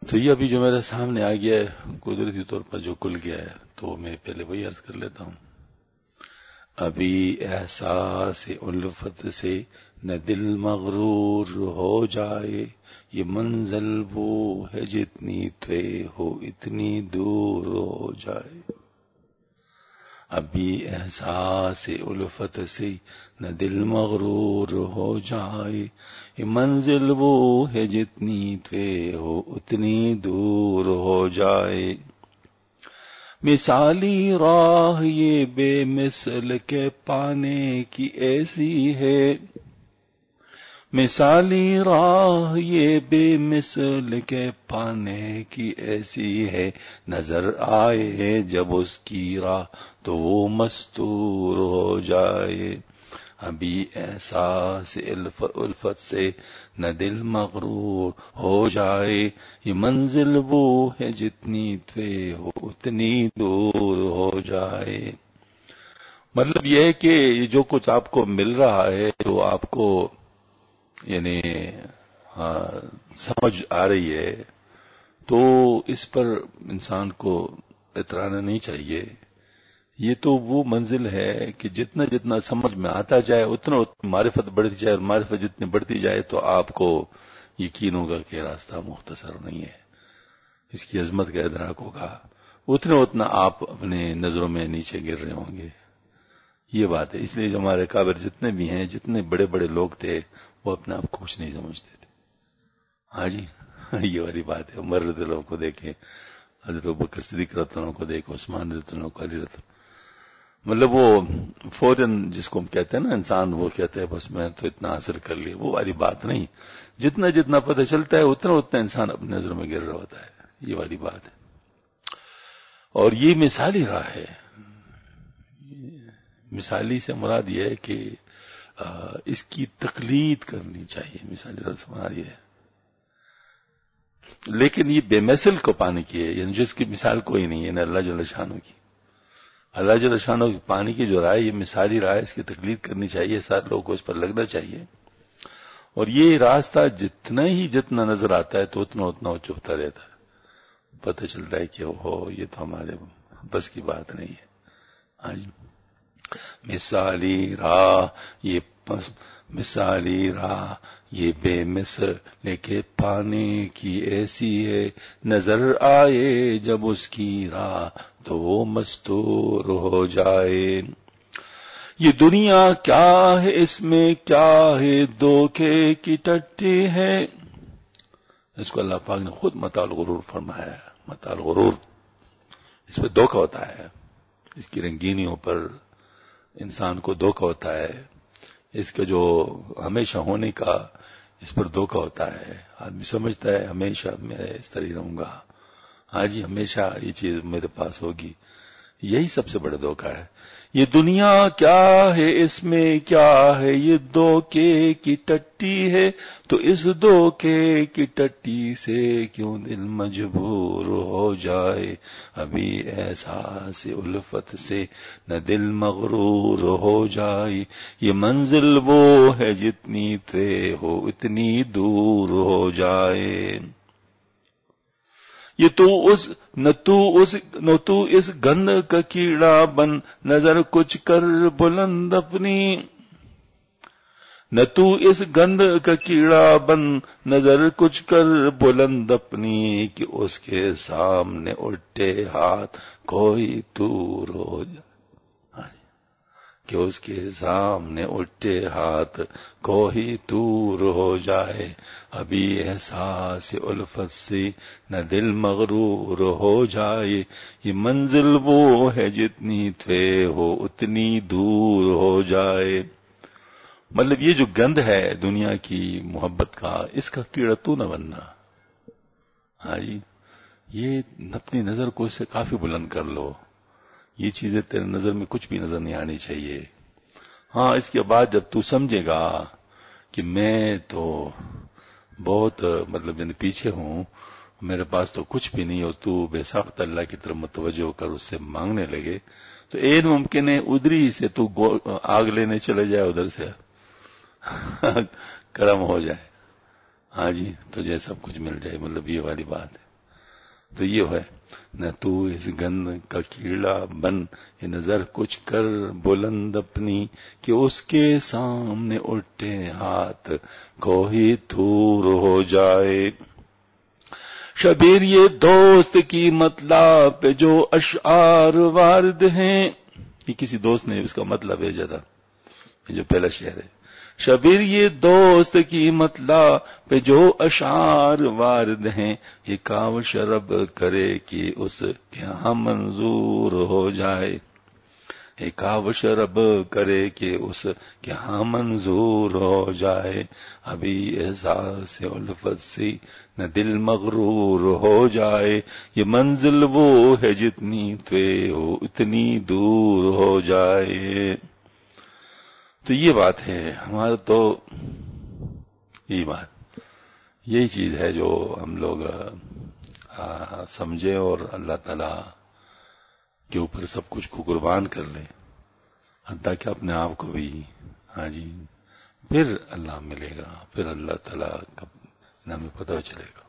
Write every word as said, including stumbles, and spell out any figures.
تو یہ ابھی جو میرے سامنے آ گیا ہے قدرتی طور پر جو کھل گیا ہے تو میں پہلے وہی عرض کر لیتا ہوں. ابھی احساس الفت سے نہ دل مغرور ہو جائے، یہ منزل وہ ہے جتنی طے ہو اتنی دور ہو جائے. ابھی احساس الفت سے نہ دل مغرور ہو جائے، یہ منزل وہ ہے جتنی طے ہو اتنی دور ہو جائے. مثالی راہ یہ بے مثل کے پانے کی ایسی ہے، مثالی راہ یہ بے مثل کے پانے کی ایسی ہے، نظر آئے جب اس کی راہ تو وہ مستور ہو جائے. ابھی احساس الفت سے نہ دل مغرور ہو جائے، یہ منزل وہ ہے جتنی طے ہو اتنی دور ہو جائے. مطلب یہ ہے کہ جو کچھ آپ کو مل رہا ہے تو آپ کو یعنی ہاں سمجھ آ رہی ہے تو اس پر انسان کو اترانا نہیں چاہیے. یہ تو وہ منزل ہے کہ جتنا جتنا سمجھ میں آتا جائے اتنا اتنا معرفت بڑھتی جائے، اور معرفت جتنی بڑھتی جائے تو آپ کو یقین ہوگا کہ راستہ مختصر نہیں ہے، اس کی عظمت کا ادراک ہوگا. اتنا اتنا آپ اپنے نظروں میں نیچے گر رہے ہوں گے. یہ بات ہے. اس لیے جو ہمارے کابر جتنے بھی ہیں، جتنے بڑے بڑے لوگ تھے، وہ اپنے آپ کو کچھ نہیں سمجھتے تھے. ہاں جی یہ والی بات ہے. عمر رضی اللہ عنہ کو دیکھیں، حضرت ابوبکر صدیق رضی اللہ عنہ کو دیکھیں، عثمان رضی اللہ عنہ کو، علی رضی اللہ عنہ، مطلب وہ فوراً جس کو ہم کہتے ہیں نا انسان، وہ کہتے ہیں بس میں تو اتنا حاصل کر لیا، وہ والی بات نہیں. جتنا جتنا پتہ چلتا ہے اتنا اتنا انسان اپنے نظروں میں گر رہا ہوتا ہے. یہ والی بات ہے. اور یہ مثالی راہ ہے. مثالی سے مراد یہ ہے کہ اس کی تقلید کرنی چاہیے. مثالی راہ سے مراد یہ ہے، لیکن یہ بے مثل کو پانے کی ہے، یعنی جس کی مثال کوئی نہیں ہے، نہ اللہ جل شانہ کی. اللہ جل شانہ کی پانی کی جو رائے، یہ مثالی رائے، اس کی تقلید کرنی چاہیے. سارے لوگوں کو اس پر لگنا چاہیے. اور یہ راستہ جتنا ہی جتنا نظر آتا ہے تو اتنا اتنا وہ چبھتا رہتا ہے. پتہ چلتا ہے کہ ہو یہ تو ہمارے بس کی بات نہیں ہے. آج مثالی راہ یہ مثالی راہ یہ بے مثل لیکن پانے کی ایسی ہے، نظر آئے جب اس کی راہ تو وہ مستور ہو جائے. یہ دنیا کیا ہے، اس میں کیا ہے، دھوکے کی ٹٹی ہے. اس کو اللہ پاک نے خود متاع الغرور فرمایا ہے. متاع الغرور، اس پہ دھوکہ ہوتا ہے. اس کی رنگینیوں پر انسان کو دھوکہ ہوتا ہے. اس کا جو ہمیشہ ہونے کا، اس پر دھوکہ ہوتا ہے. آدمی سمجھتا ہے ہمیشہ میں اس طرح رہوں گا، ہاں جی ہمیشہ یہ چیز میرے پاس ہوگی. یہی سب سے بڑا دھوکہ ہے. یہ دنیا کیا ہے، اس میں کیا ہے، یہ دھوکے کی ٹٹی ہے. تو اس دھوکے کی ٹٹی سے کیوں دل مجبور ہو جائے. ابھی احساس الفت سے نہ دل مغرور ہو جائے، یہ منزل وہ ہے جتنی طے ہو اتنی دور ہو جائے. یہ تو اس نہ تو اس نہ تو اس گند کا کیڑا بن، نظر کچھ کر بلند اپنی. نہ تو اس گند کا کیڑا بن، نظر کچھ کر بلند اپنی، کہ اس کے سامنے اٹھے ہاتھ کوئی دور ہو جائے. کہ اس کے سامنے اٹھے ہاتھ کوئی دور ہو جائے. ابھی احساس الفت سے نہ دل مغرور ہو جائے، یہ منزل وہ ہے جتنی طے ہو اتنی دور ہو جائے. مطلب یہ جو گند ہے دنیا کی محبت کا، اس کا کیڑا تو نہ بننا. ہاں جی یہ اپنی نظر کو اس سے کافی بلند کر لو. یہ چیزیں تیرے نظر میں کچھ بھی نظر نہیں آنی چاہیے. ہاں اس کے بعد جب تو سمجھے گا کہ میں تو بہت مطلب یعنی پیچھے ہوں، میرے پاس تو کچھ بھی نہیں، اور تو بے ساختہ اللہ کی طرف متوجہ ہو کر اس سے مانگنے لگے، تو این ممکن ہے ادھری سے تو آگ لینے چلے جائے، ادھر سے کرم ہو جائے. ہاں جی تجھے سب کچھ مل جائے. مطلب یہ والی بات ہے. تو یہ ہے نہ تو اس گند کا کیڑا بن، یہ نظر کچھ کر بلند اپنی، کہ اس کے سامنے اٹھے ہاتھ کوئی دور ہو جائے۔ شبیر یہ دوست کی مطلب پہ جو اشعار وارد ہیں، یہ کسی دوست نے اس کا مطلب بھیجا تھا، یہ جو پہلا شعر ہے، شبیر یہ دوست کی مطلب پہ جو اشعار وارد ہیں، یہ کاو شرب کرے کہ اس کے ہاں منظور ہو جائے، یہ کاو شرب کرے کہ اس کے ہاں منظور ہو جائے، ابھی احساس الفت سے نہ دل مغرور ہو جائے، یہ منزل وہ ہے جتنی تو ہو اتنی دور ہو جائے۔ تو یہ بات ہے ہمارا، تو یہ بات یہی چیز ہے جو ہم لوگ سمجھیں اور اللہ تعالی کے اوپر سب کچھ کو قربان کر لیں، حتیٰ کہ اپنے آپ کو بھی، ہاں جی، پھر اللہ ملے گا، پھر اللہ تعالی کا ہمیں پتہ چلے گا۔